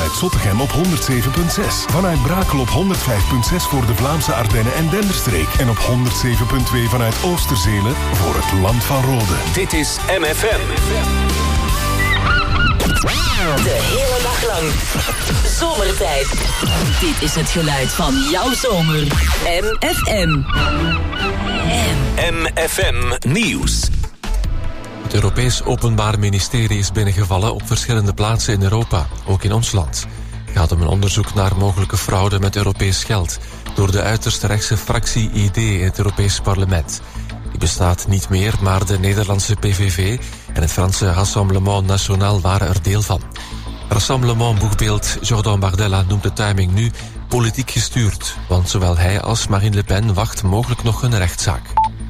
vanuit Zottegem op 107.6. Vanuit Brakel op 105.6 voor de Vlaamse Ardennen en Denderstreek. En op 107.2 vanuit Oosterzelen voor het Land van Rode. Dit is MFM. De hele dag lang. Zomertijd. Dit is het geluid van jouw zomer. MFM. MFM Nieuws. Het Europees Openbaar Ministerie is binnengevallen op verschillende plaatsen in Europa, ook in ons land. Het gaat om een onderzoek naar mogelijke fraude met Europees geld door de uiterst rechtse fractie ID in het Europees Parlement. Die bestaat niet meer, maar de Nederlandse PVV en het Franse Rassemblement National waren er deel van. Rassemblement-boegbeeld Jordan Bardella noemt de timing nu politiek gestuurd, want zowel hij als Marine Le Pen wacht mogelijk nog een rechtszaak.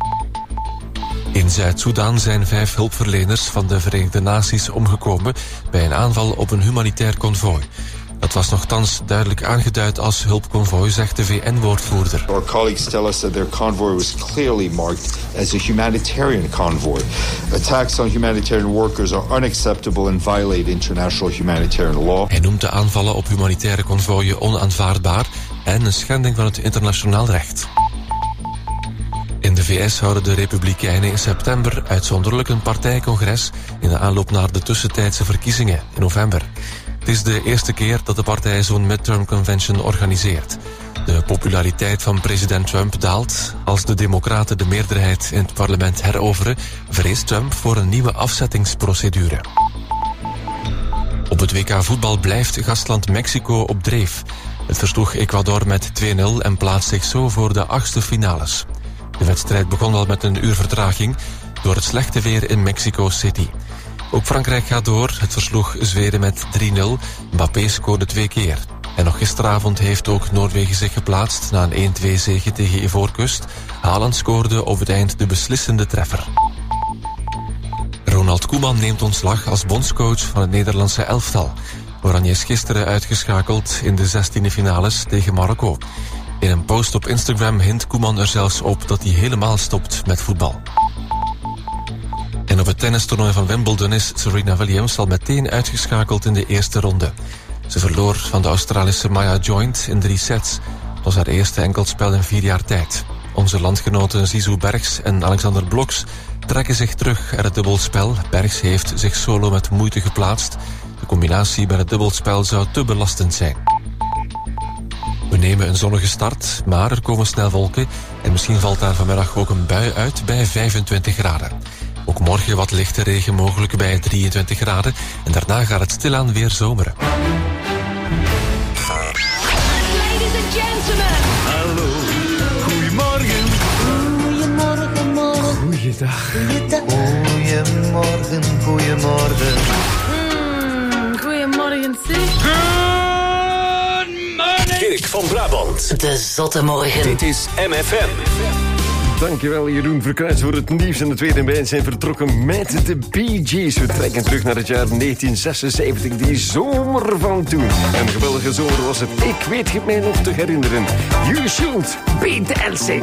In Zuid-Soedan zijn 5 hulpverleners van de Verenigde Naties omgekomen bij een aanval op een humanitair konvooi. Dat was nochtans duidelijk aangeduid als hulpkonvooi, zegt de VN-woordvoerder. Our colleagues tell us that their convoy was clearly marked as a humanitarian convoy. Attacks on humanitarian workers are unacceptable and violate international humanitarian law. Hij noemt de aanvallen op humanitaire konvooien onaanvaardbaar en een schending van het internationaal recht. In de VS houden de Republikeinen in september uitzonderlijk een partijcongres in de aanloop naar de tussentijdse verkiezingen in november. Het is de eerste keer dat de partij zo'n midterm convention organiseert. De populariteit van president Trump daalt. Als de Democraten de meerderheid in het parlement heroveren, vreest Trump voor een nieuwe afzettingsprocedure. Op het WK voetbal blijft gastland Mexico op dreef. Het versloeg Ecuador met 2-0 en plaatst zich zo voor de 8e finales. De wedstrijd begon al met een uur vertraging door het slechte weer in Mexico City. Ook Frankrijk gaat door. Het versloeg Zweden met 3-0. Mbappé scoorde 2 keer. En nog gisteravond heeft ook Noorwegen zich geplaatst na een 1-2 zege tegen Ivoorkust. Haaland scoorde op het eind de beslissende treffer. Ronald Koeman neemt ontslag als bondscoach van het Nederlandse elftal. Oranje is gisteren uitgeschakeld in de 16e finales tegen Marokko. In een post op Instagram hint Koeman er zelfs op dat hij helemaal stopt met voetbal. En op het tennistoernooi van Wimbledon is Serena Williams al meteen uitgeschakeld in de eerste ronde. Ze verloor van de Australische Maya Joint in 3 sets. Het was haar eerste enkelspel in 4 jaar tijd. Onze landgenoten Zizou Bergs en Alexander Bloks trekken zich terug uit het dubbelspel. Bergs heeft zich solo met moeite geplaatst. De combinatie bij het dubbelspel zou te belastend zijn. We nemen een zonnige start, maar er komen snel wolken en misschien valt daar vanmiddag ook een bui uit bij 25 graden. Ook morgen wat lichte regen mogelijk bij 23 graden en daarna gaat het stilaan weer zomeren. Ladies and gentlemen. Hallo, goedemorgen. Goedemorgen, morgen. Goeiedag. Goedemorgen, Goedemorgen. Goedemorgen, zeg. Dirk van Brabant. De zotte morgen. Dit is MFM. Dankjewel Jeroen Verkruijs voor het nieuws. En de tweede band zijn vertrokken met de Bee Gees. We trekken terug naar het jaar 1976, die zomer van toen. Een geweldige zomer was het. Ik weet het mij nog te herinneren. You should be dancing.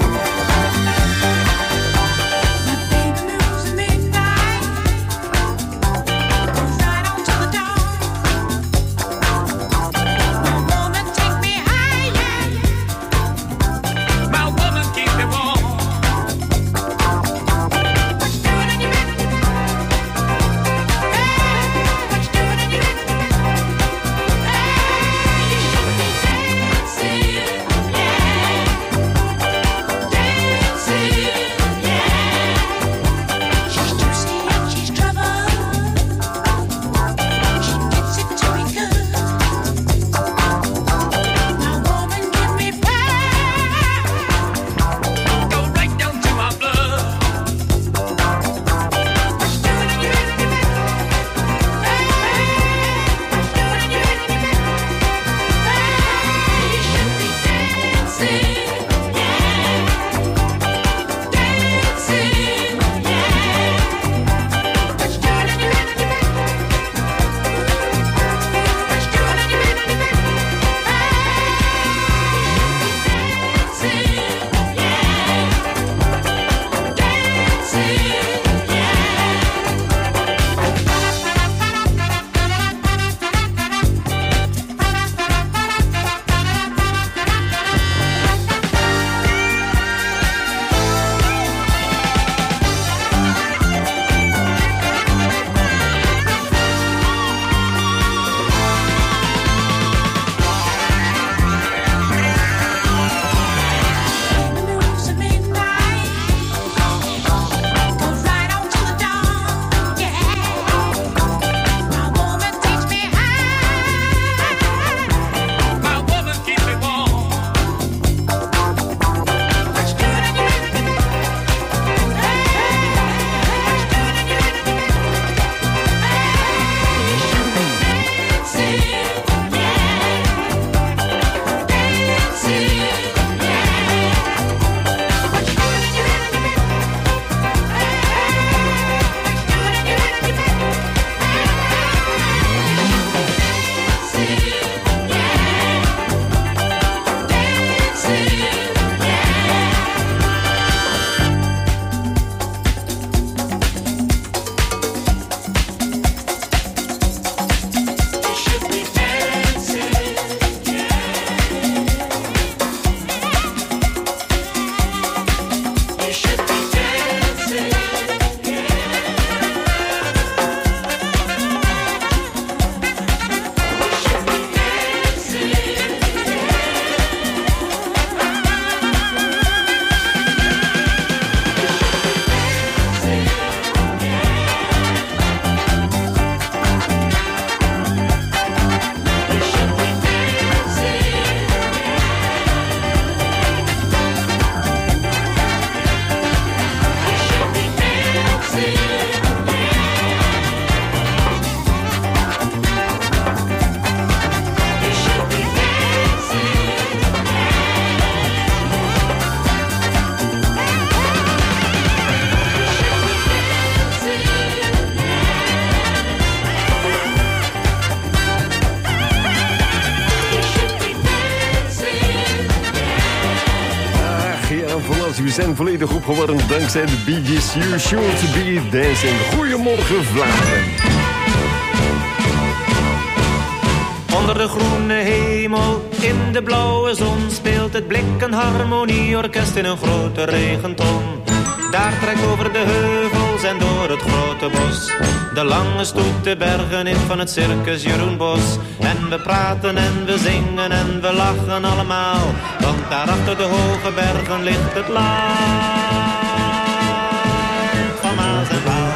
We zijn volledig opgewarmd dankzij de Bee Gees. You should be dancing. Goedemorgen Vlaanderen. Onder de groene hemel, in de blauwe zon, speelt het Blik een harmonieorkest in een grote regenton. Daar trekt over de heuvels en door het grote bos de lange stoet de bergen in van het circus Jeroen Bos. En we praten en we zingen en we lachen allemaal, want daar achter de hoge bergen ligt het land van Maas en Waal.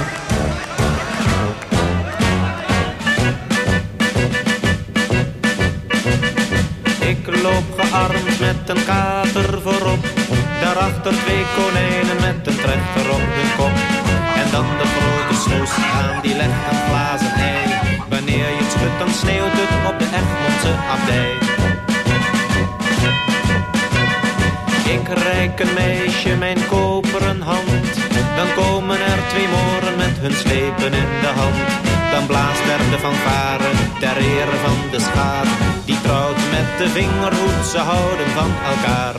Ik loop gearmd met een kater voorop, daarachter 2 konijnen met een trechter op de kop. En dan de grote snoes aan die legt een glazen ei. Wanneer je het schudt dan sneeuwt het op de Egmondse abdij. Ik reik een meisje mijn koperen hand, dan komen er 2 moren met hun slepen in de hand. Dan blaast er de fanfare ter ere van de schaar, die trouwt met de vingerhoed, ze houden van elkaar.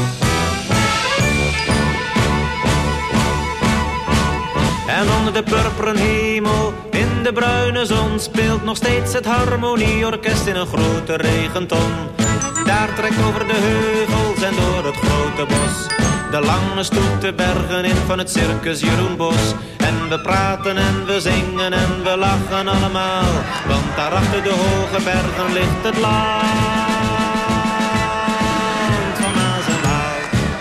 En onder de purperen hemel, in de bruine zon, speelt nog steeds het harmonieorkest in een grote regenton. Daar trekt over de heuvels en door het grote bos de lange stoet de bergen in van het circus Jeroen Bos. En we praten en we zingen en we lachen allemaal, want daar achter de hoge bergen ligt het land van Maas en Waal.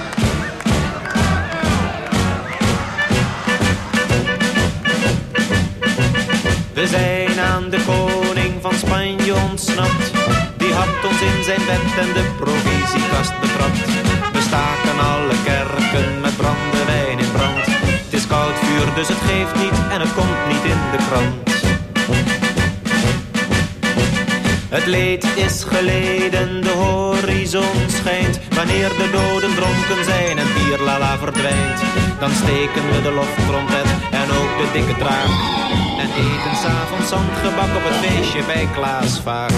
We zijn aan de koning van Spanje ontsnapt, die had ons in zijn bed en de provisiekast betrapt. We staken alle kerken met brandewijn in brand. Het is koud vuur, dus het geeft niet en het komt niet in de krant. Het leed is geleden, de horizon schijnt. Wanneer de doden dronken zijn en bierlala verdwijnt, dan steken we de loftrompet en ook de dikke draak. En eten 's avonds zandgebak op het feestje bij Klaas Vaak.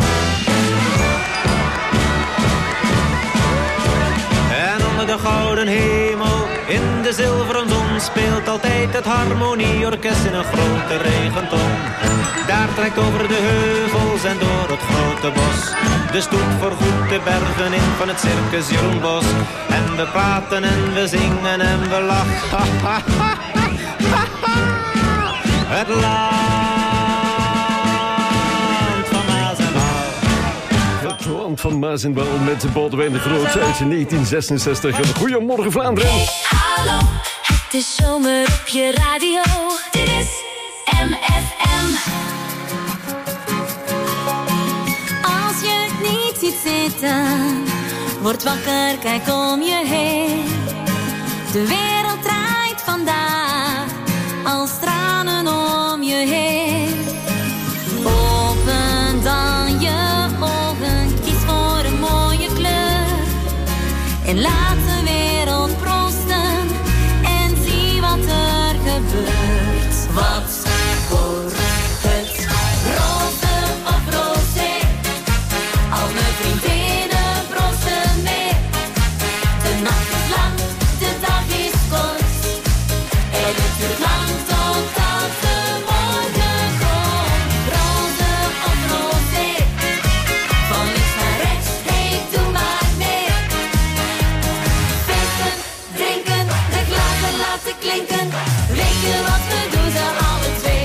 En onder de gouden hemel, in de zilveren zon, speelt altijd het harmonieorkest in een grote regenton. Daar trekt over de heuvels en door het grote bos de stoet voorgoed de bergen in van het circus Jeroen Bos. En we praten en we zingen en we lachen. Het land van Maas en Waal. Het land van Maas en Waal met Boudewijn de Groot uit 1966. Goedemorgen Vlaanderen. Hallo, het is zomer op je radio. Dit is MFM. Als je het niet ziet zitten, word wakker, kijk om je heen. De wereld draait vandaag als tranen om je heen. Open dan je ogen, kies voor een mooie kleur. En laat de wereld prosten en zie wat er gebeurt. Wat wordt het? Roze of rosé? Al mijn vriendinnen prosten mee. De nacht is lang, de dag is kort. En het duurt lang totdat de morgen komt. Roze of rosé? Van links naar rechts, hey, doe maar mee. Feesten, drinken, de glazen laten klinken. Weet je wat we doen, ze alle twee.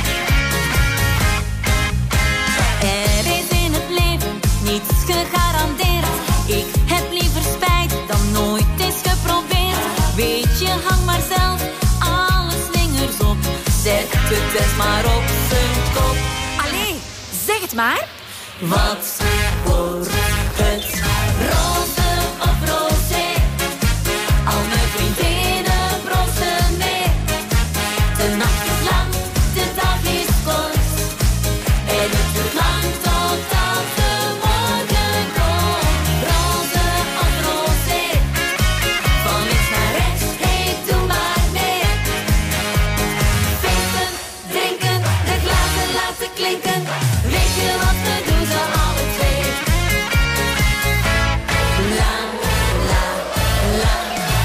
Er is in het leven niets gegarandeerd. Ik heb liever spijt dan nooit eens geprobeerd. Weet je, hang maar zelf alle slingers op. Zet de test maar op zijn kop. Allee, zeg het maar. Wat wordt het? Roze of rosé? Al mijn vriendinnen prosten mee. De nacht is lang, de dag is kort. En het duurt lang totdat de morgen komt. Roze of rosé? Van links naar rechts, hey, doe maar mee. Feesten, drinken, de glazen laten klinken. Weet je wat we doen, ze alle twee. La, la, la,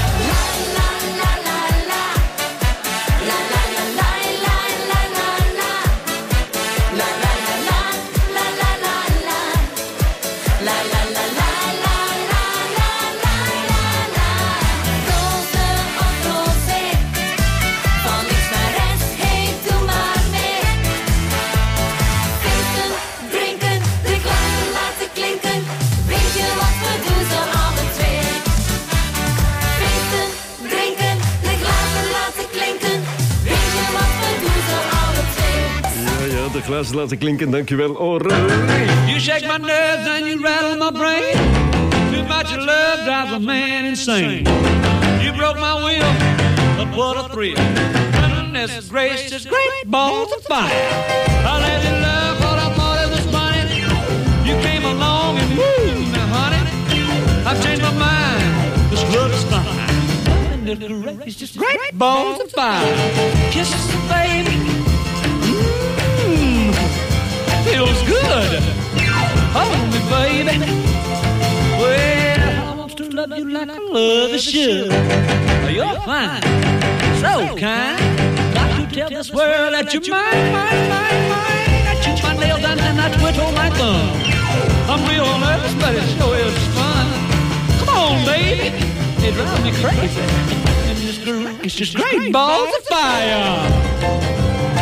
was laten klinken. Dankjewel, Oranje. You shake my nerves and you rattle my brain. Too much of love drives a man insane. You broke my will, but what a thrill. Goodness gracious, great balls of fire. I let you love what I thought it was funny. You came along and woo, now honey, I've changed my mind. This love is fine. It's just great balls of fire. Kisses, baby. Feels good. Hold me, baby. Well, I want to love you like I love you should. You're fine, so kind. Got to tell this world that you're mine, mine, mine, mine. I chew my nails down and I twiddle my thumb. I'm real nervous, but it sure is fun. Come on, baby. It drives me crazy. And it's just great balls of fire.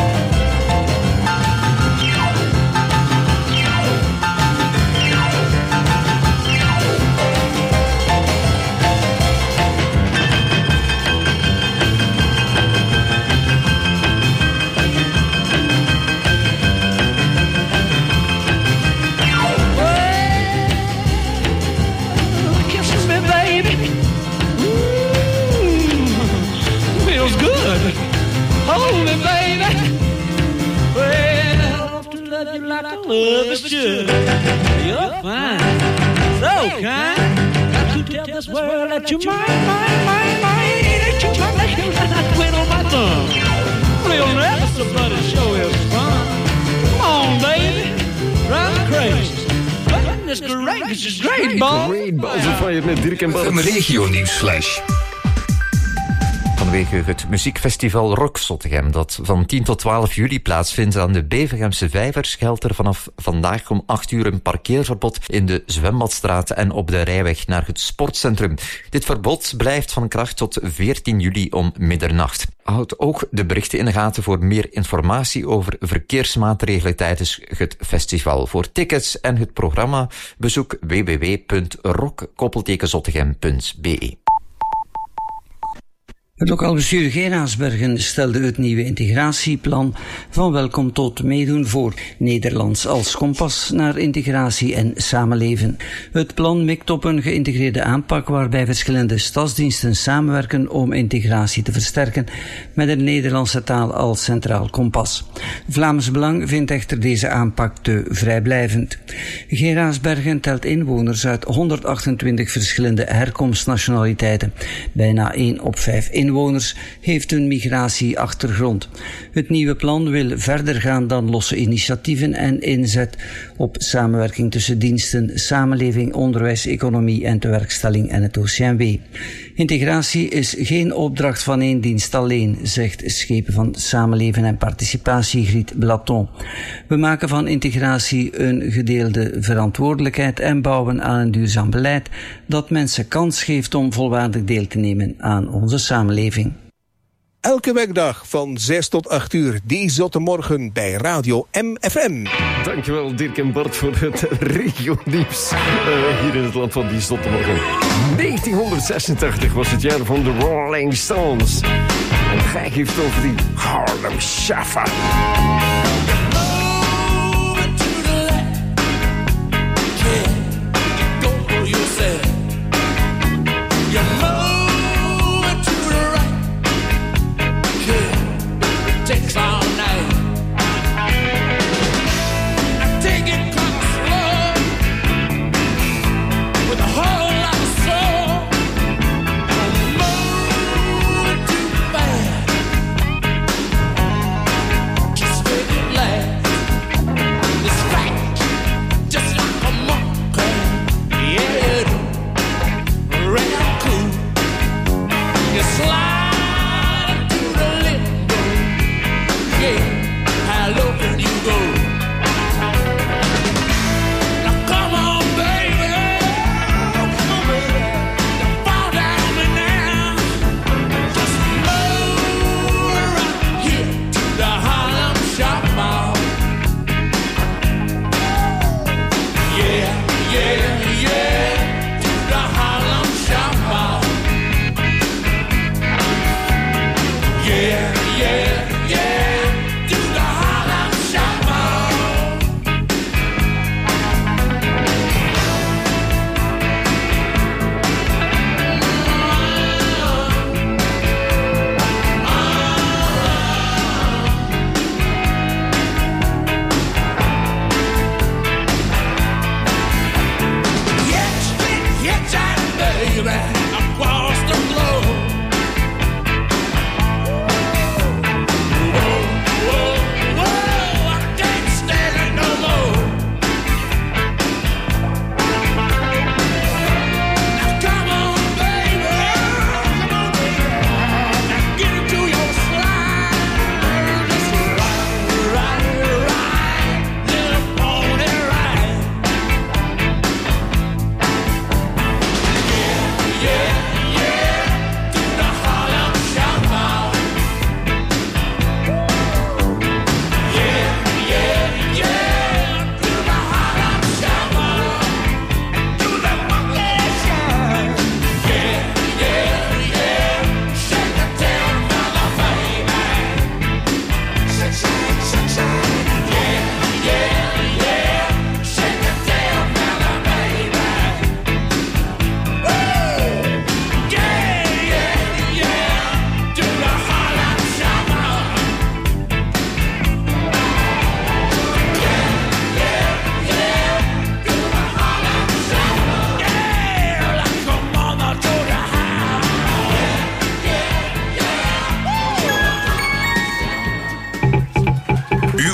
Hold me, baby. Well, I want to love you like I love you should. You're fine, so kind. Got to tell this world that you're mine, mine, mine, mine. That you're my nails and I twiddle my thumb. Real nervous, but it sure is fun. Come on, baby, drive me crazy. Goodness gracious, great balls. Great balls of fire met Dirk en Bart. Een regionieuwsflash. Vanwege het muziekfestival Rock Zottegem, dat van 10 tot 12 juli plaatsvindt aan de Bevergemse Vijvers, geldt er vanaf vandaag om 8 uur een parkeerverbod in de Zwembadstraat en op de rijweg naar het sportcentrum. Dit verbod blijft van kracht tot 14 juli om middernacht. Houd ook de berichten in de gaten voor meer informatie over verkeersmaatregelen tijdens het festival. Voor tickets en het programma bezoek www.rock-zottegem.be. Het lokaal bestuur Geraardsbergen stelde het nieuwe integratieplan van welkom tot meedoen voor Nederlands als kompas naar integratie en samenleven. Het plan mikt op een geïntegreerde aanpak waarbij verschillende stadsdiensten samenwerken om integratie te versterken met de Nederlandse taal als centraal kompas. Vlaams Belang vindt echter deze aanpak te vrijblijvend. Geraardsbergen telt inwoners uit 128 verschillende herkomstnationaliteiten. Bijna 1 op 5 inwoners heeft een migratieachtergrond. Het nieuwe plan wil verder gaan dan losse initiatieven en inzet op samenwerking tussen diensten, samenleving, onderwijs, economie en tewerkstelling en het OCMW. Integratie is geen opdracht van één dienst alleen, zegt Schepen van Samenleven en Participatie Griet Blaton. We maken van integratie een gedeelde verantwoordelijkheid en bouwen aan een duurzaam beleid dat mensen kans geeft om volwaardig deel te nemen aan onze samenleving. Elke werkdag van 6 tot 8 uur, die zotte morgen bij Radio MFM. Dankjewel Dirk en Bart voor het regionieuws hier in het land van die zotte morgen. 1986 was het jaar van de Rolling Stones. En hij geeft over die Harlem Shaffer. Just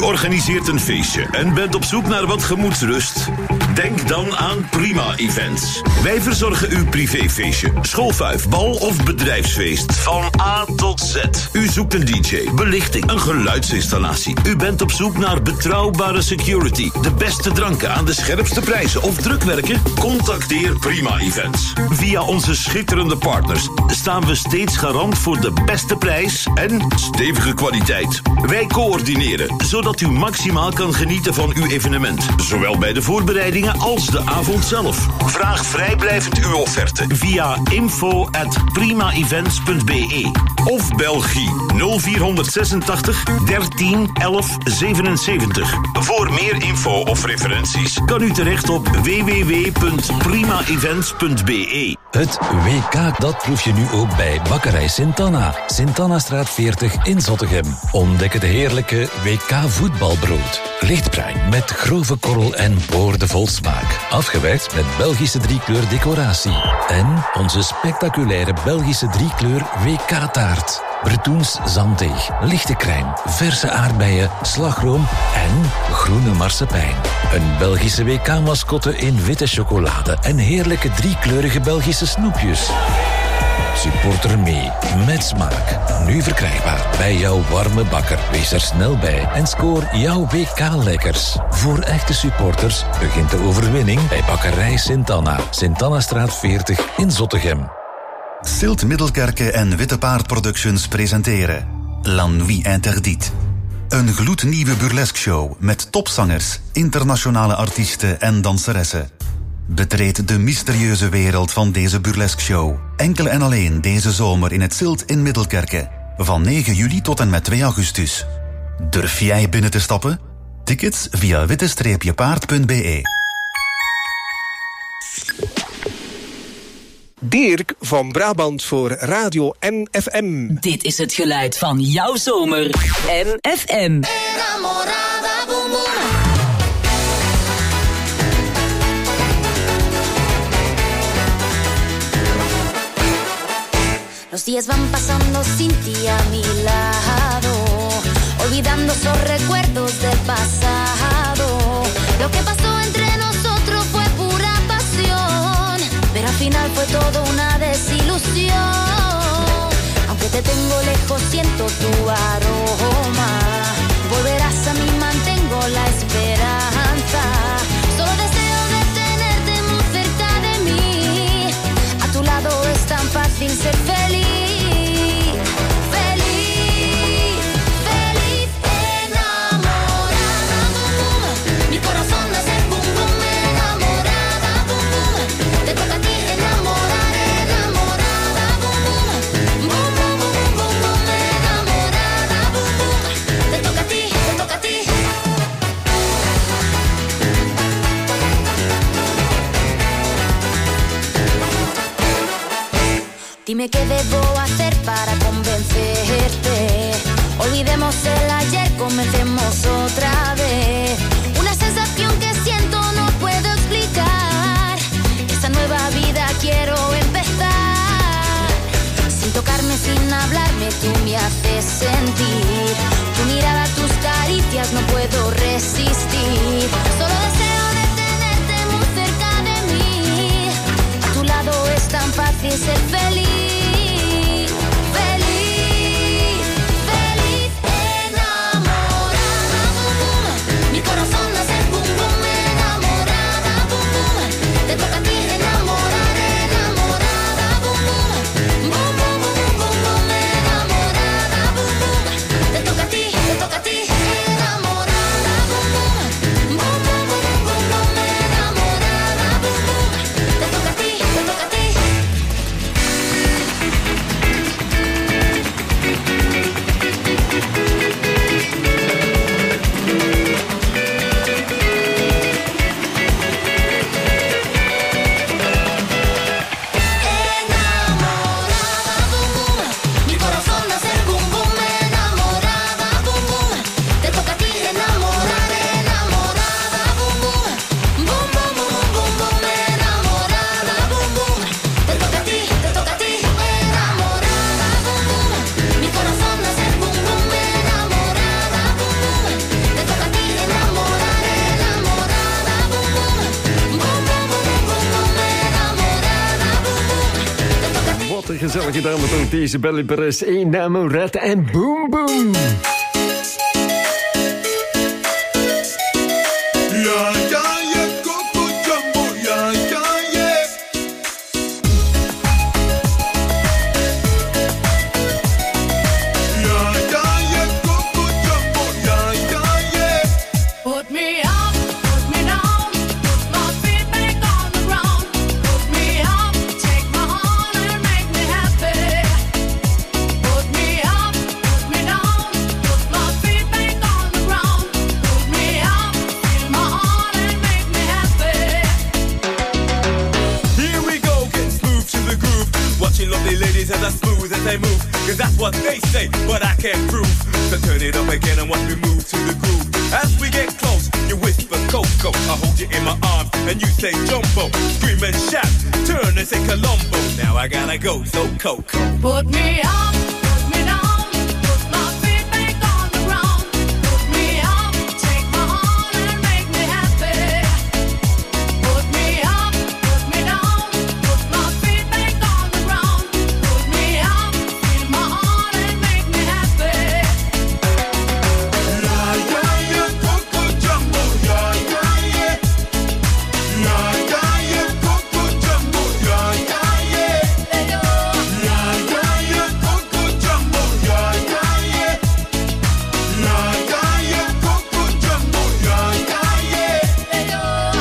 organiseert een feestje en bent op zoek naar wat gemoedsrust? Denk dan aan Prima Events. Wij verzorgen uw privéfeestje, schoolfuif, bal of bedrijfsfeest. Van A tot Z. U zoekt een DJ, belichting, een geluidsinstallatie. U bent op zoek naar betrouwbare security, de beste dranken aan de scherpste prijzen of drukwerken? Contacteer Prima Events. Via onze schitterende partners staan we steeds garant voor de beste prijs en stevige kwaliteit. Wij coördineren, zodat u maximaal kan genieten van uw evenement. Zowel bij de voorbereidingen als de avond zelf. Vraag vrijblijvend uw offerte via info@primaevents.be of Belgie 0486 13 11 77. Voor meer info of referenties kan u terecht op www.primaevents.be. Het WK, dat proef je nu ook bij Bakkerij Sint-Anna. Sint-Annastraat 40 in Zottegem. Ontdek het heerlijke WK voetbalbrood. Lichtbruin met grove korrel en boordevol smaak. Afgewerkt met Belgische driekleur decoratie. En onze spectaculaire Belgische driekleur WK-taart. Bretoens zanddeeg, lichte crème, verse aardbeien, slagroom en groene marsepein. Een Belgische WK-mascotte in witte chocolade en heerlijke driekleurige Belgische snoepjes. Supporter mee, met smaak. Nu verkrijgbaar bij jouw warme bakker. Wees er snel bij en scoor jouw WK-lekkers. Voor echte supporters begint de overwinning bij Bakkerij Sint-Anna. Sint-Annastraat 40 in Zottegem. Silt Middelkerke en Witte Paard Productions presenteren La Nuit Interdite. Een gloednieuwe burlesque-show met topzangers, internationale artiesten en danseressen. Betreed de mysterieuze wereld van deze burlesque-show. Enkel en alleen deze zomer in het Silt in Middelkerke. Van 9 juli tot en met 2 augustus. Durf jij binnen te stappen? Tickets via witte-paard.be. Dirk van Brabant voor Radio NFM. Dit is het geluid van jouw zomer. MFM. Los días van pasando sin ti a mi lado, olvidando esos recuerdos del pasado. Lo que pasó entre nosotros fue pura pasión, pero al final fue todo una desilusión. Aunque te tengo lejos, siento tu aroma. Volverás a mí, mantengo la esperanza. Solo deseo de tenerte muy cerca de mí. A tu lado es tan fácil ser feliz. Dime qué debo hacer para convencerte. Olvidemos el ayer, comencemos otra vez. Una sensación que siento no puedo explicar. Esta nueva vida quiero empezar. Sin tocarme, sin hablarme, tú me haces sentir. Tu mirada, tus caricias, no puedo resistir. Solo deseo de tenerte muy cerca de mí. A tu lado es tan fácil ser feliz. gezellig gedaan met ook deze Belly Perez. Eén naam, red en boom boom. Ja, ja, ja, Coco Jumbo, ja, ja, ja. Ja, ja, ja, Coco Jumbo, ja, ja, ja. Put me up, put me down, put my feet back on the ground. Put me up, take my heart and make me happy. Put me up, put me down, put my feet back on the ground. Put me up, feel my heart and make me happy. Here we go, getting smooth to the groove. Watching lovely ladies as I smooth as they move. Cause that's what they say, but I can't prove. So turn it up again and watch me move to the groove. As we get close, you whisper Coco. I hold you in my arms and you say Jumbo. Scream and shout, turn and say Colombo. Now I gotta go, so Coco. Put me up, put me down, put my feet back on the ground. Put me up, take my heart and make me happy. Put me up, put me down, put my feet back on the ground. Put me up, feel my heart and make me happy. Ja, ja, ja, Coco Jumbo, ja, ja, ja. Ja, ja, ja, Coco Jumbo, ja, ja, ja. Ja, ja, ja, Coco Jumbo, ja, ja, ja. Ja, ja, ja, Coco Jumbo, ja, ja, ja.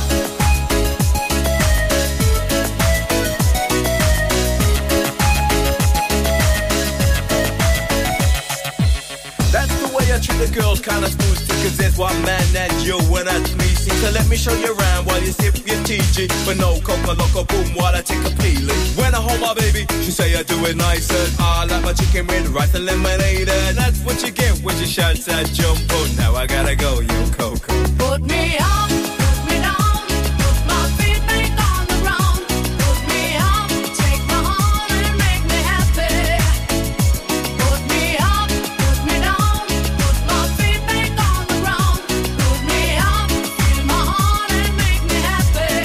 That's the way I treat the girls, kinda smooth too, cause there's one man that you and that's me. See, so let me show you around while you sip your TG. But no coca loco boom while I take a peeling. When I hold my baby, she say I do it nice and I like my chicken with rice and lemonade. And that's what you get when she shouts that Jumbo. Now I gotta go, yo Coco. Put me up, put me down, put my feet back on the ground. Put me up, take my heart and make me happy. Put me up, put me down, put my feet back on the ground. Put me up, feel my heart and make me happy.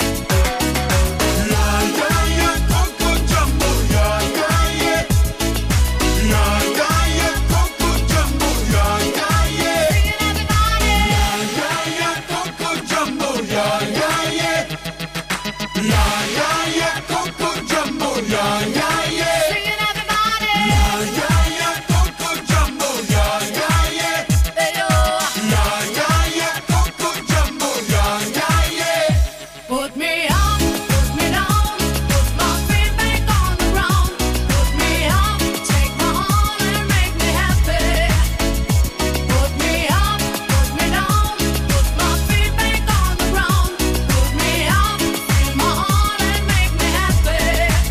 Ja, ja, ja, Coco Jumbo, ja, ja, ja. Ja, ja, ja, Coco Jumbo, ja, ja, ja. Ja, ja, ja, Coco Jumbo, ja, ja, ja. Ja, ja, ja, Coco Jumbo, ja, ja, ja. Ja, ja, ja, Coco Jumbo, ja, ja, ja. Ja, ja, ja, Coco Jumbo, ja, ja, ja. Put me up, put me down, put my feet back on the ground. Put me up, take my heart and make me happy. Put me up, put me down, put my feet back on the ground. Put me up, feel my heart and make me happy.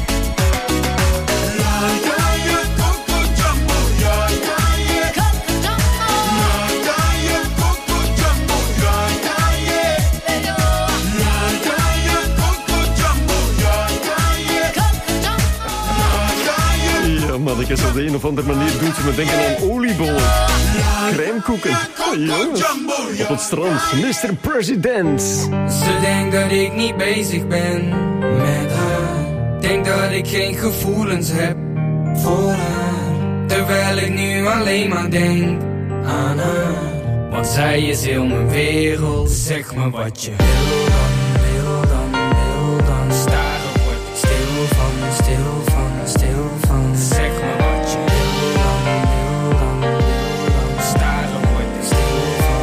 Ja, ja, ja, Coco Jumbo, ja, ja, ja. Coco Jumbo. Ja, ja, ja, Coco Jumbo, ja, ja, ja. Ja, ja, ja, Coco Jumbo, ja, ja, ja. Ja, ja, ja. Ja, mannetjes, op de een of andere manier doet ze me denken aan oliebollen. Crèmekoeken. Oh, jongens. Op het strand, Mr. President. Ze denkt dat ik niet bezig ben met haar. Denk dat ik geen gevoelens heb voor haar. Terwijl ik nu alleen maar denk aan haar. Want zij is heel mijn wereld. Zeg me wat je wil dan, wil dan, wil dan. Staren word ik stil van, stil van, stil van. Zeg me wat je wil dan, wil dan, wil dan. Staren word ik stil van.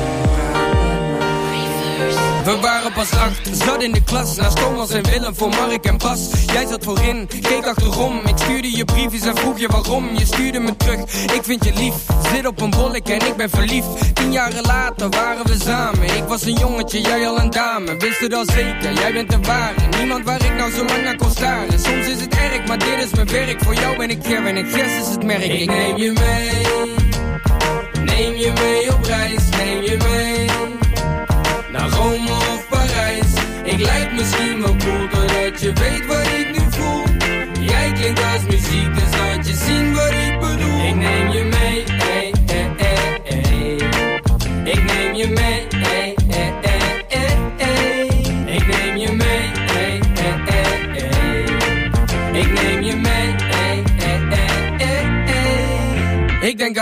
We waren pas 8, zat in de klas. Naast Thomas en Willem voor Mark en Bas. Jij zat voorin, keek achterom. Ik stuurde je briefjes en vroeg je waarom. Je stuurde me terug, ik vind je lief. Zit op een bollek en ik ben verliefd. 10 jaren later waren we samen. Ik was een jongetje, jij al een dame. Wist het al zeker, jij bent de ware. Niemand waar ik nou zo lang naar kon staren. Soms is het erg, maar dit is mijn werk. Voor jou ben ik Ger en ik Gers is het merk. Ik neem je mee. Neem je mee op reis, neem je mee. Naar Rome of Parijs. Ik lijk misschien wel cool, doordat je weet wat ik nu voel. Jij klinkt als muziek, dus laat je zien wat ik bedoel. Ik neem je mee, ey, ey, ey, ey. Ik neem je mee, ey, ey, ey, ey, ey. Ik neem je mee, ey, ey, ey, ey. Ik neem je mee.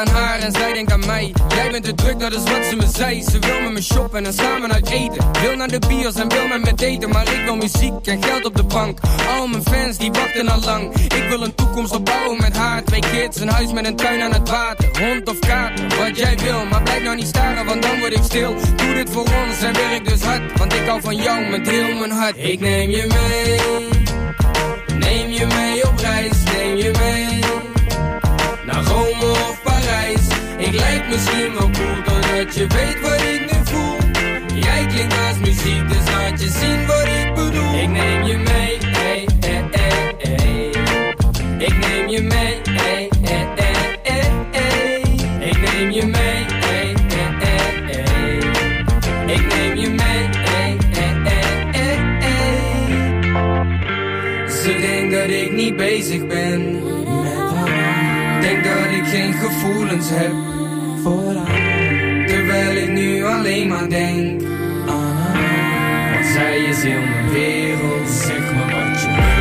aan haar en zij denkt aan mij. Jij bent te druk, dat is wat ze me zei. Ze wil met me shoppen en samen uit eten. Wil naar de bios en wil met me daten. Maar ik wil muziek en geld op de bank. Al mijn fans die wachten al lang. Ik wil een toekomst opbouwen met haar. 2 kids, een huis met een tuin aan het water. Hond of kaarten, wat jij wil. Maar blijf nou niet staren, want dan word ik stil. Doe dit voor ons en werk dus hard. Want ik hou van jou met heel mijn hart. Ik neem je mee. Neem je mee op reis, neem je mee. Naar Rome of Parijs. Ik lijk misschien wel cool, doordat je weet wat ik nu voel. Jij klinkt als muziek, dus laat je zien wat ik bedoel. Ik neem je mee, hey, hey, hey, hey. Ik neem je mee, hey, hey, hey, hey, hey. Ik neem je mee, hey, hey, hey, hey. Ik neem je mee, hey, hey, hey, hey, hey. Ze denkt dat ik niet bezig ben met haar. Denk dat ik geen gevoelens heb voor haar. Terwijl ik nu alleen maar denk aan haar. Want zij is heel mijn wereld. Zeg me wat je wil.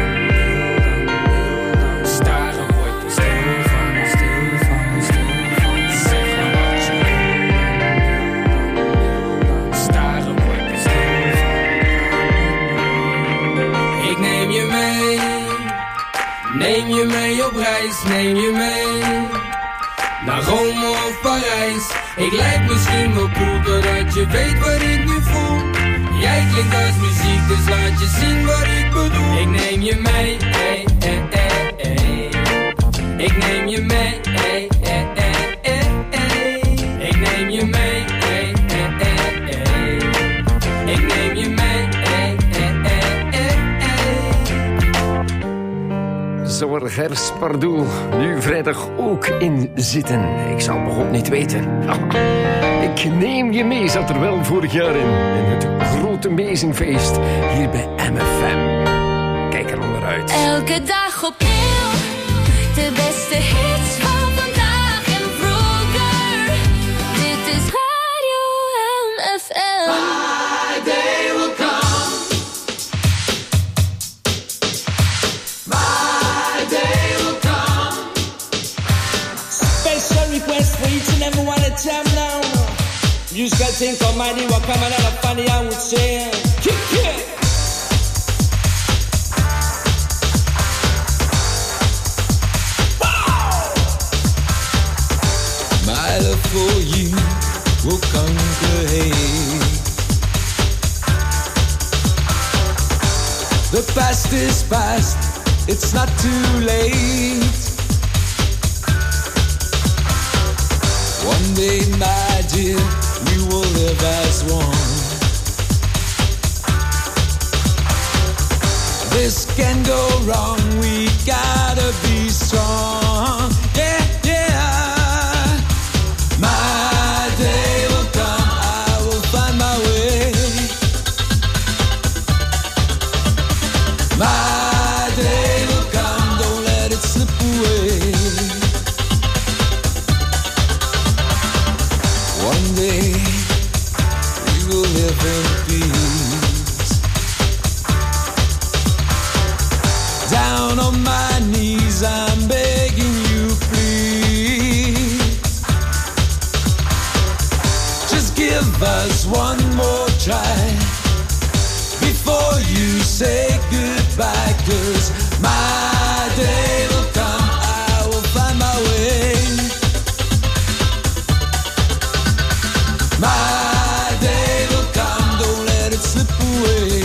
Staren word je stil van, stil van, stil van. Zeg me wat je wil. Staren word je stil van. Ik neem je mee. Neem je mee op reis, neem je mee. Naar Rome of Parijs. Ik lijk misschien wel cool, doordat je weet wat ik nu voel. Jij klinkt als muziek, dus laat je zien wat ik bedoel. Ik neem je mee, hey, hey, hey, hey. Ik neem je mee, hey, hey, hey, hey, hey. Ik neem je mee, hey, hey, hey, hey. Ik neem je mee, hey, hey, hey, hey, hey. Zomer, herfst, pardoel. Nu vrijdag ook in zitten. Ik zal het nog niet weten. Ik neem je mee, zat er wel vorig jaar in het grote Amazingfeest hier bij MFM. Kijk er onderuit. Elke dag opnieuw, de beste hits van vandaag en vroeger. Dit is Radio MFM. My day will come. My day will come. Special request for each and every one of them now. Musical thing come mighty, what come and a funny I would say. Kick it. My love for you will conquer hate. The past is past, it's not too late. One day, my dear, we will live as one. This can go wrong, we gotta be strong. Yeah, yeah. My day will come, I will find my way. My day will come, don't let it slip away. One day, we will live in peace. Down on my knees, I'm begging you, please. Just give us one more try before you say goodbye. 'Cause my day will come, I will find my way. My day will come, don't let it slip away.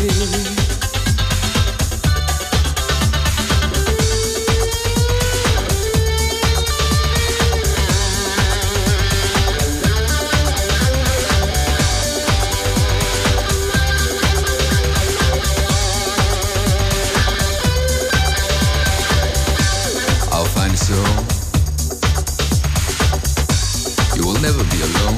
I'll find a soul. You will never be alone.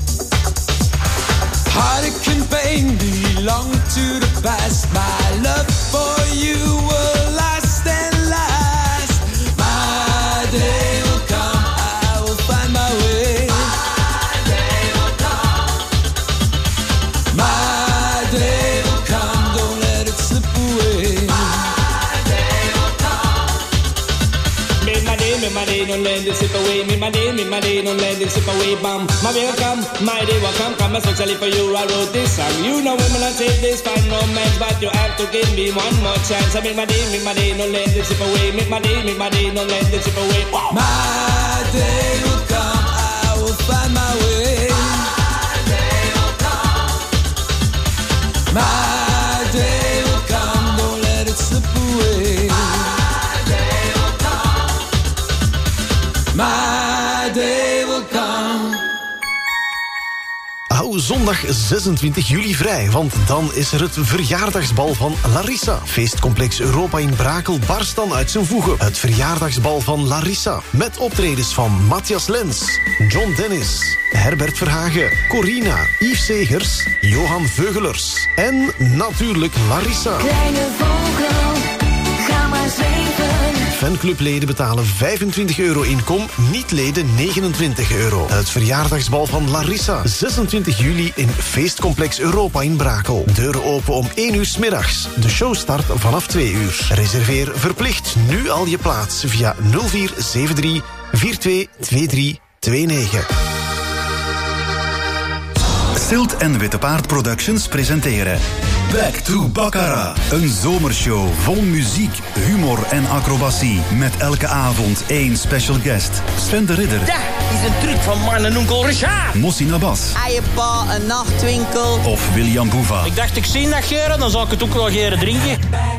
Heartache and pain belong to the past. My love for you will last and last. My day will come, I will find my way. My day will come. My day will come, don't let it slip away. My day will come. Make my day, make my day, don't let it slip away. Me my day, don't let it slip away. Bam, my day will come, my day will come especially for you. I wrote this song. You know women, I take this fine romance, but you have to give me one more chance. I make my day, don't let it slip away. Make my day, don't let it slip away. Wow. My day will come, I will find my way. My day will come. My day will come, don't let it slip away. My day will come. My day will come. Hou zondag 26 juli vrij, want dan is er het verjaardagsbal van Larissa. Feestcomplex Europa in Brakel barst dan uit zijn voegen. Het verjaardagsbal van Larissa. Met optredens van Matthias Lens, John Dennis, Herbert Verhagen, Corina, Yves Segers, Johan Veugelers en natuurlijk Larissa. Kleine vogel, ga maar zweven. Fanclubleden betalen €25 inkom, niet-leden €29. Het verjaardagsbal van Larissa. 26 juli in Feestcomplex Europa in Brakel. Deuren open om 1 uur 's middags. De show start vanaf 2 uur. Reserveer verplicht nu al je plaats via 0473 422329. Stilt en Witte Paard Productions presenteren Back to Baccarat. Een zomershow vol muziek, humor en acrobatie. Met elke avond 1 special guest. Sven de Ridder. Dat is een truc van man en onkel Richard. Mossin Abbas. Eiepa, een nachtwinkel. Of William Boeva. Ik dacht, ik zie dat geren, dan zou ik het ook wel geren drinken.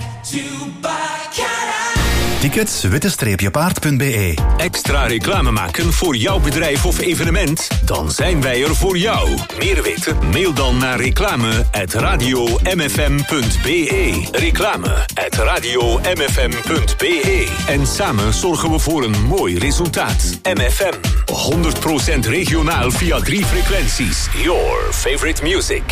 Tickets witte-paard.be. Extra reclame maken voor jouw bedrijf of evenement? Dan zijn wij er voor jou. Meer weten? Mail dan naar reclame@radiomfm.be. Reclame@radiomfm.be. En samen zorgen we voor een mooi resultaat. MFM. 100% regionaal via 3 frequenties. Your favorite music.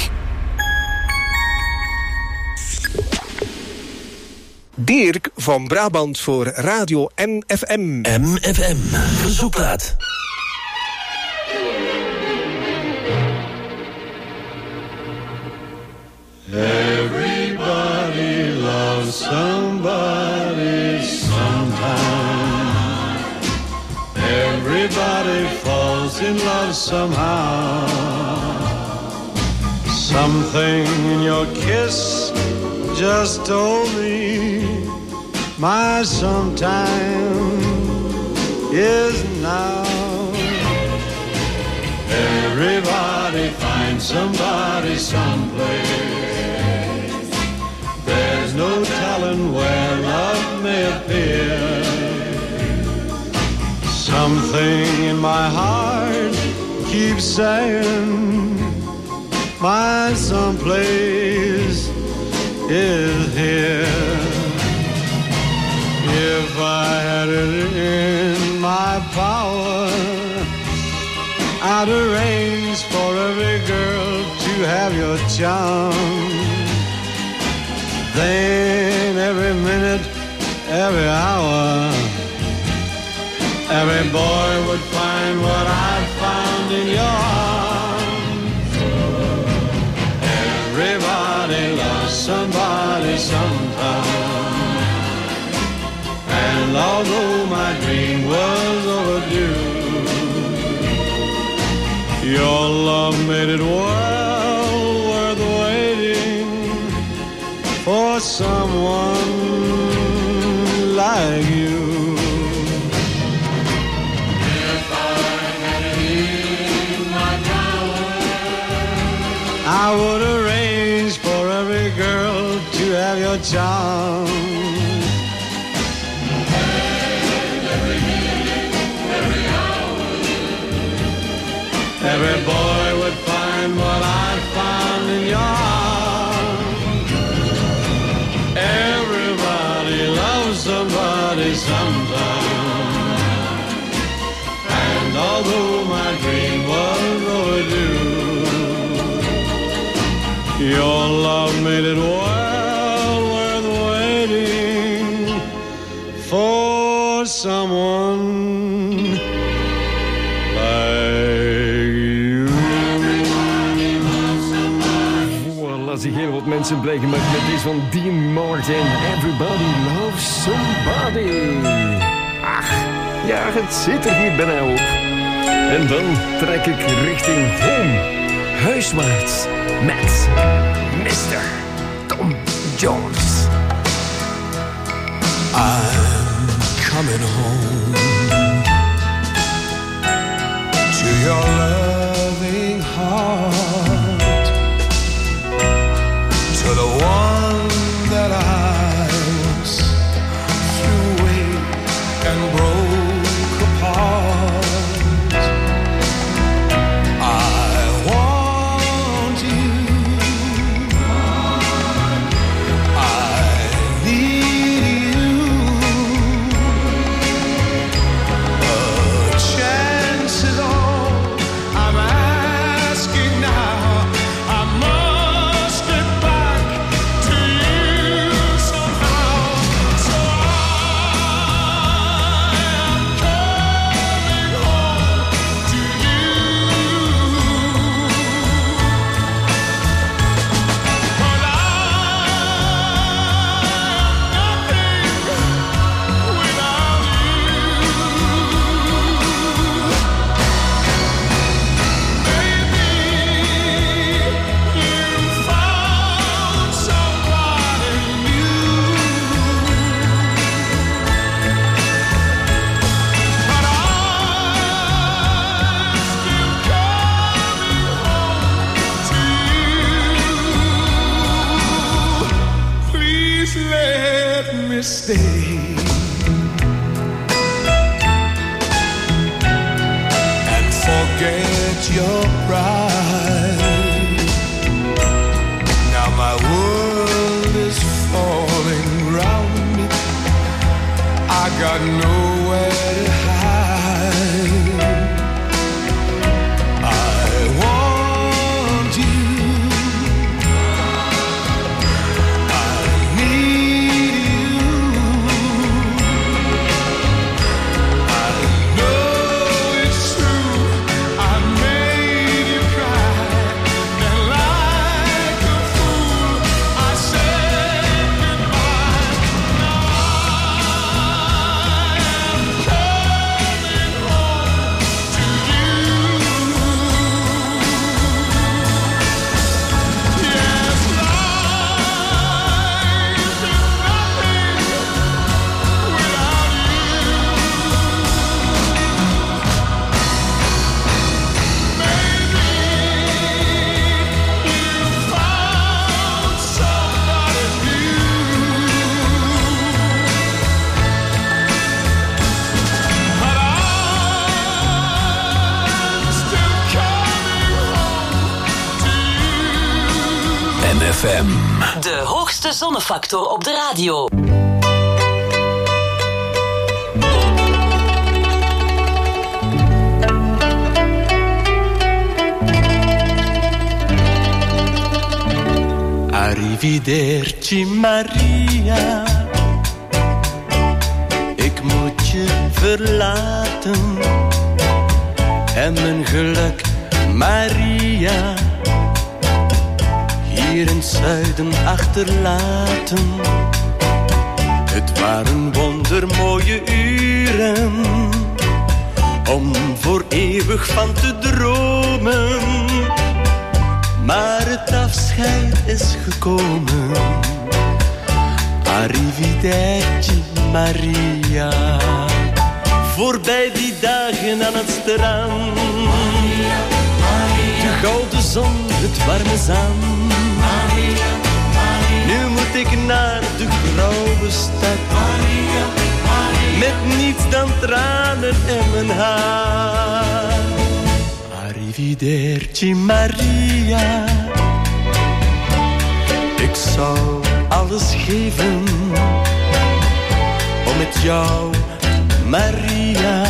Dirk van Brabant voor Radio MFM. MFM, verzoekplaat. Everybody loves somebody sometime. Everybody falls in love somehow. Something in your kiss just told me my sometime is now. Everybody finds somebody someplace. There's no telling where love may appear. Something in my heart keeps saying my someplace is here. If I had it in my power, I'd arrange for every girl to have your charm. Then every minute, every hour, every boy would find what I found in your arms. Everybody loves somebody sometime. And although my dream was overdue, your love made it well worth waiting for someone like you. If I had it in my power, I would arrange for every girl to have your charm. Every boy would find what I found in your arms. Everybody loves somebody sometime. And although my dream was overdue, your love made it well worth waiting for someone like zich heel wat mensen blij gemaakt met deze van Dean Martin. Everybody loves somebody. Ach, Ja, het zit er hier bijna op. En dan trek ik richting home. Huiswaarts met Mr. Tom Jones. I'm coming home to your loving heart, to the one that I once threw away and broke apart. I want you, I need you. A chance is all I'm asking now. I must get back to you somehow. So I am coming home to you. But found somebody new. But I'm still coming home to you. Please let me stay and forget your pride. Now my world is falling round me. I got nowhere to hide. I want you. I need you. I know it's true. I made you cry. And like a fool, I said goodbye. Now I am coming home to you. Yes, life is nothing without found somebody new. But I'm still coming home to you. MFM. De hoogste zonnefactor op de radio. Arrivederci Maria, ik moet je verlaten en mijn geluk Maria hier in het zuiden achterlaten. Het waren wondermooie uren om voor eeuwig van te dromen. Maar het afscheid is gekomen. Arrivederci Maria. Voorbij die dagen aan het strand. De gouden zon, het warme zand. Nu moet ik naar de grauwe stad. Met niets dan tranen in mijn haar. Arrivederci Maria. Ik zou alles geven om met jou, Maria,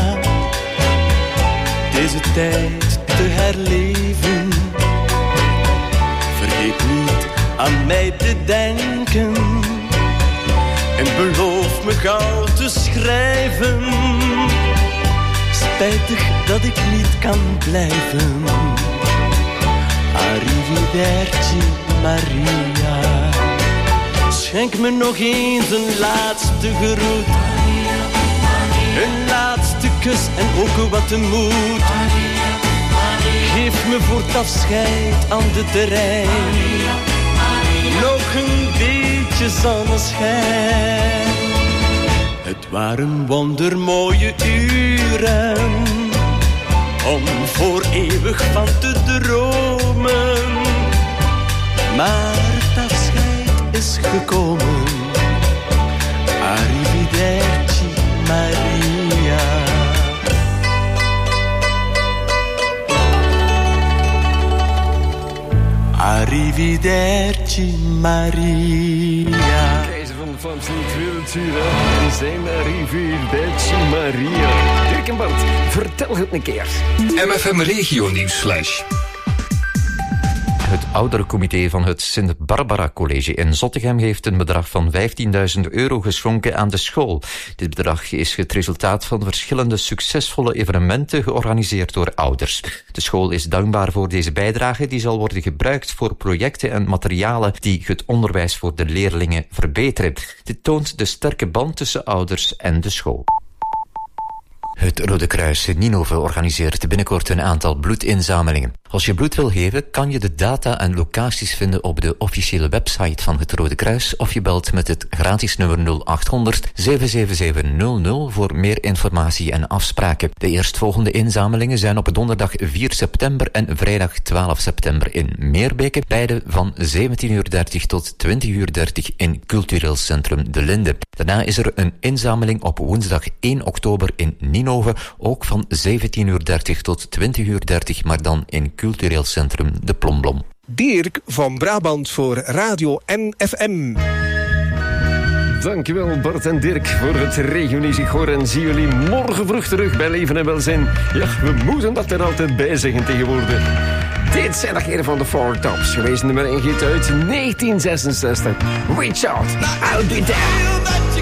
deze tijd te herleven. Vergeet niet aan mij te denken en beloof me gauw te schrijven. Spijtig dat ik niet kan blijven. Arrivederci Maria. Schenk me nog eens een laatste groet. Een laatste kus en ook wat de moed. Geef me voor het afscheid aan de terrein nog een beetje zonneschijn. Het waren wondermooie uren om voor eeuwig van te dromen. Maar het afscheid is gekomen. Arrivederci Maria. Arrivederci Maria. Keizer van de Vlaamse literatuur en zijn Arrivederci Maria. Dirk en Bart, vertel het een keer. MFM Regio Nieuwsflash. Het ouderencomité van het Sint-Barbara College in Zottegem heeft een bedrag van €15.000 geschonken aan de school. Dit bedrag is het resultaat van verschillende succesvolle evenementen georganiseerd door ouders. De school is dankbaar voor deze bijdrage die zal worden gebruikt voor projecten en materialen die het onderwijs voor de leerlingen verbeteren. Dit toont de sterke band tussen ouders en de school. Het Rode Kruis Ninove organiseert binnenkort een aantal bloedinzamelingen. Als je bloed wil geven, kan je de data en locaties vinden op de officiële website van het Rode Kruis of je belt met het gratis nummer 0800 77700 voor meer informatie en afspraken. De eerstvolgende inzamelingen zijn op donderdag 4 september en vrijdag 12 september in Meerbeke, beide van 17:30 tot 20:30 in Cultureel Centrum De Linde. Daarna is er een inzameling op woensdag 1 oktober in Ninove, ook van 17:30 tot 20:30, maar dan in Cultureel Centrum De Plomblom. Dirk van Brabant voor Radio NFM. Dankjewel Bart en Dirk voor het regionieuws. Ik hoor en zie jullie morgen vroeg terug bij Leven en Welzijn. Ja, we moeten dat er altijd bij zeggen tegenwoordig. Dit zijn de heren van de Four Tops. Geweest nummer 1 hit uit 1966. Reach out, I'll be there.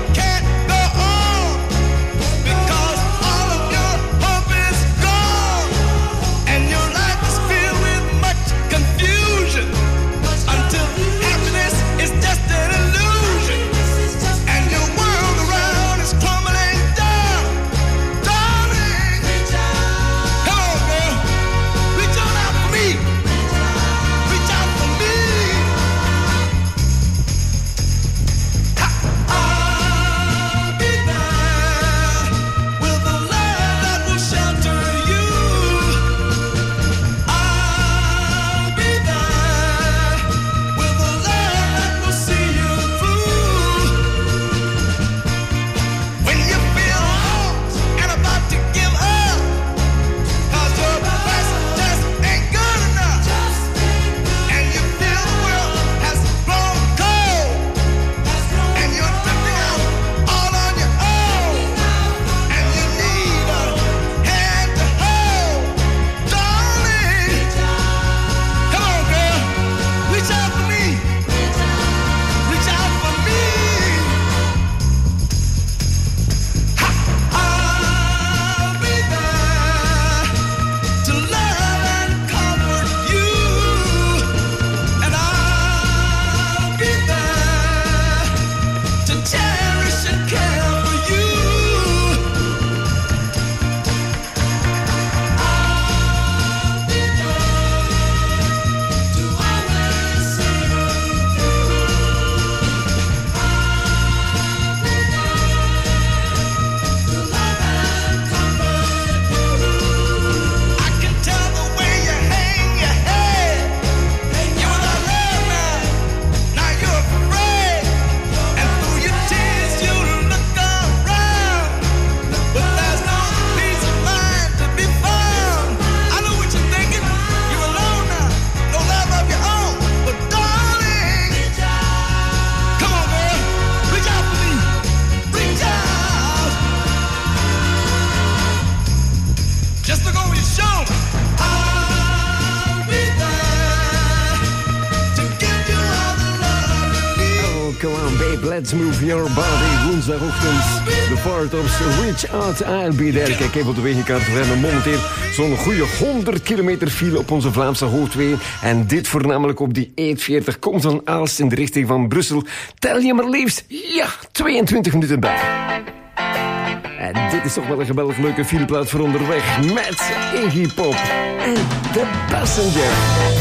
Let's Move Your Body, woensdagochtend. De Four Tops, Reach Out, I'll Be There. Kijk even op de wegenkaart. We hebben momenteel zo'n goede 100 kilometer file op onze Vlaamse hoofdwegen. En dit voornamelijk op die E40 komt van Aalst in de richting van Brussel. Tel je maar liefst, 22 minuten bij. En dit is toch wel een geweldig leuke filmplaat voor onderweg. Met Iggy Pop en The Passenger.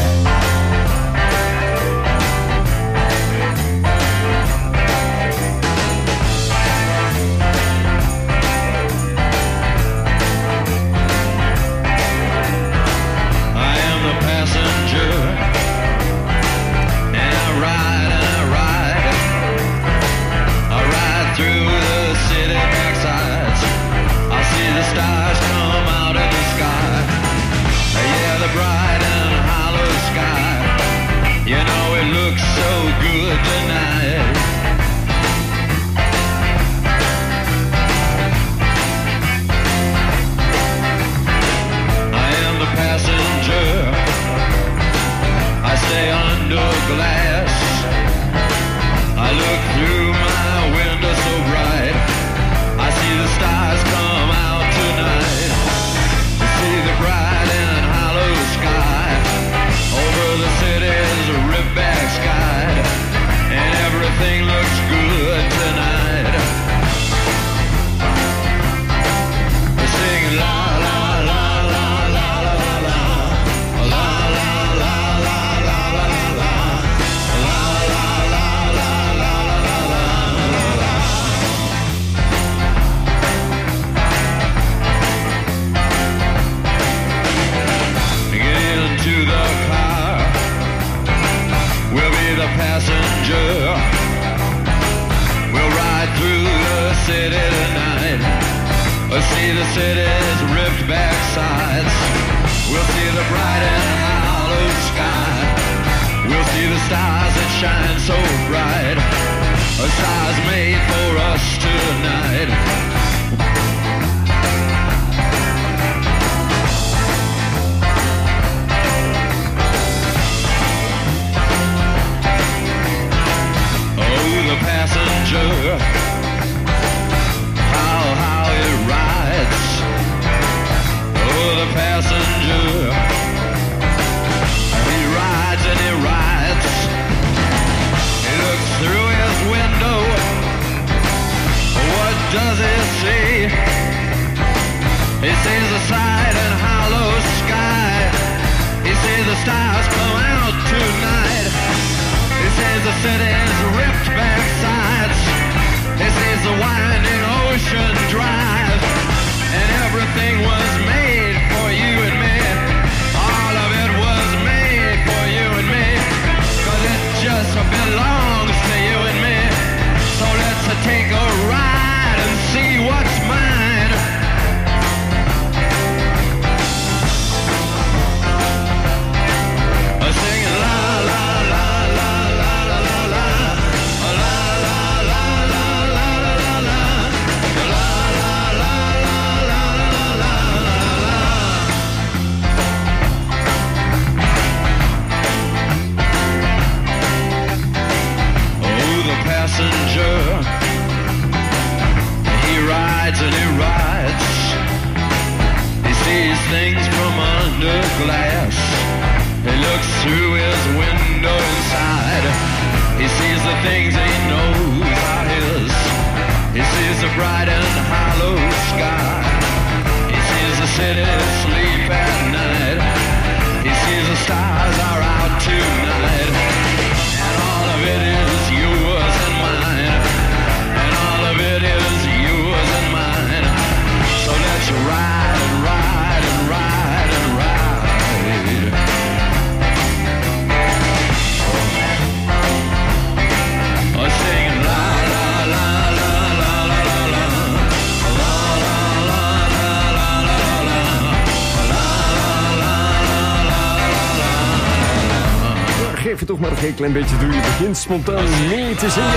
Geef je toch maar een klein beetje toe. Je begint spontaan mee te zingen.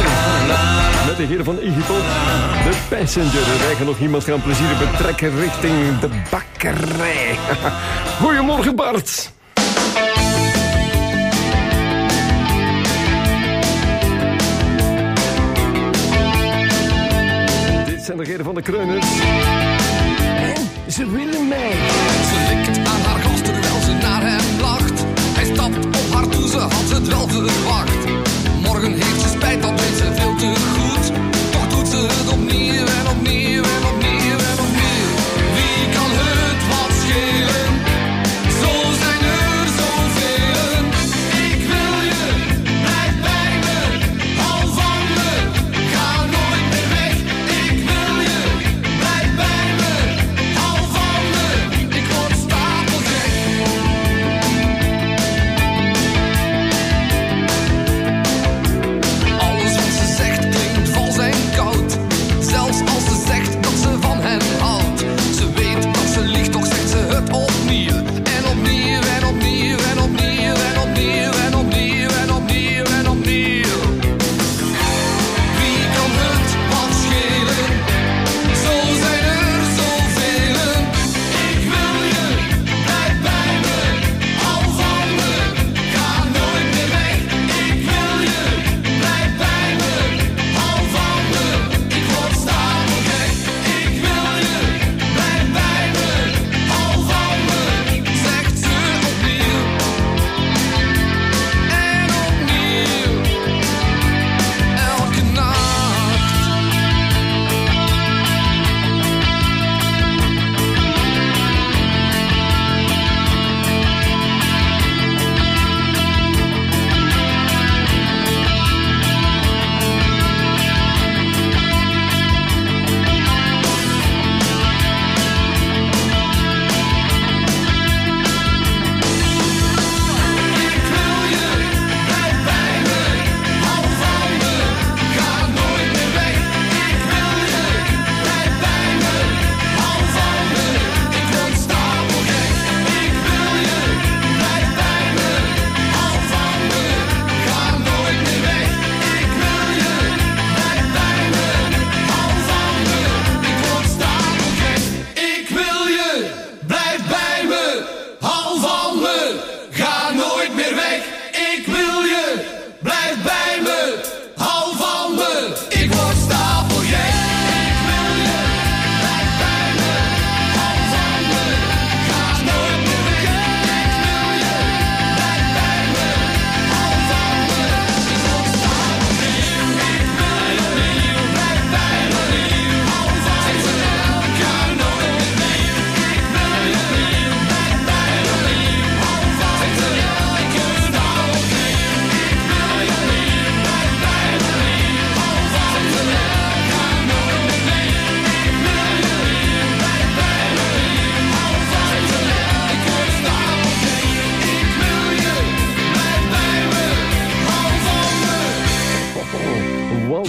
Met de heren van Iggy Pop, The Passenger. Wij gaan nog iemand gaan plezieren betrekken richting de bakkerij. Goedemorgen, Bart. Dit zijn de heren van de Kreuners. En ze willen mij. Ze likt aan haar gast terwijl ze naar hem lacht. Hij stapt op haar toe, ze had het wel verwacht. Morgen heeft ze spijt, dat weet ze veel te goed. Toch doet ze het opnieuw en opnieuw en opnieuw.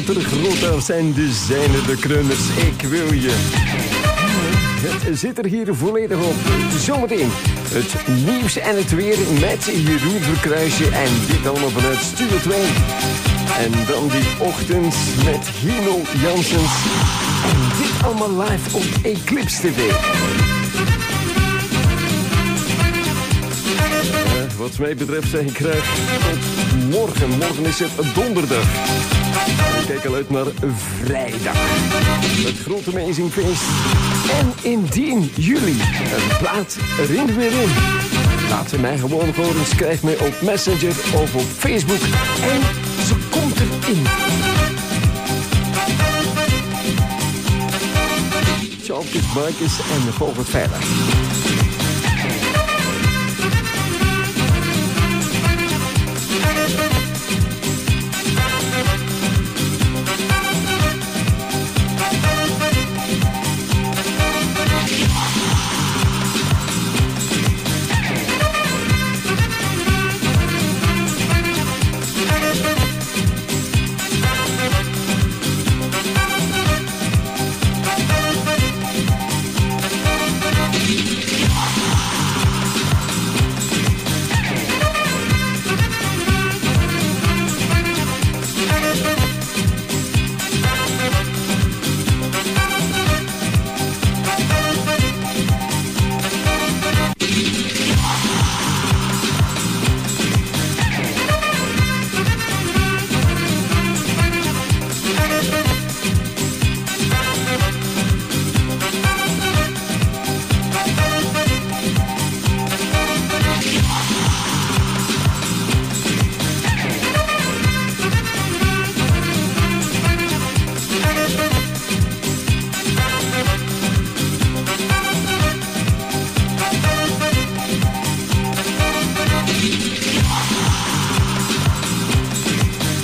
groter, groter zijn de zijne, de krunners. Ik wil je. Het zit er hier volledig op. Zometeen het nieuws en het weer met Jeroen Verkruisje. En dit allemaal vanuit Studio 2. En dan die ochtend met Hino Janssens. En dit allemaal live op Eclipse TV. Wat mij betreft zeg ik graag tot morgen. Morgen is het donderdag. Ik kijk al uit naar vrijdag. Het grote Amazing Feest. En in 10 juli een plaat erin weer in. Laat mij gewoon horen. Schrijf mij op Messenger of op Facebook. En ze komt erin. Ciao, Marcus en volg het veilig.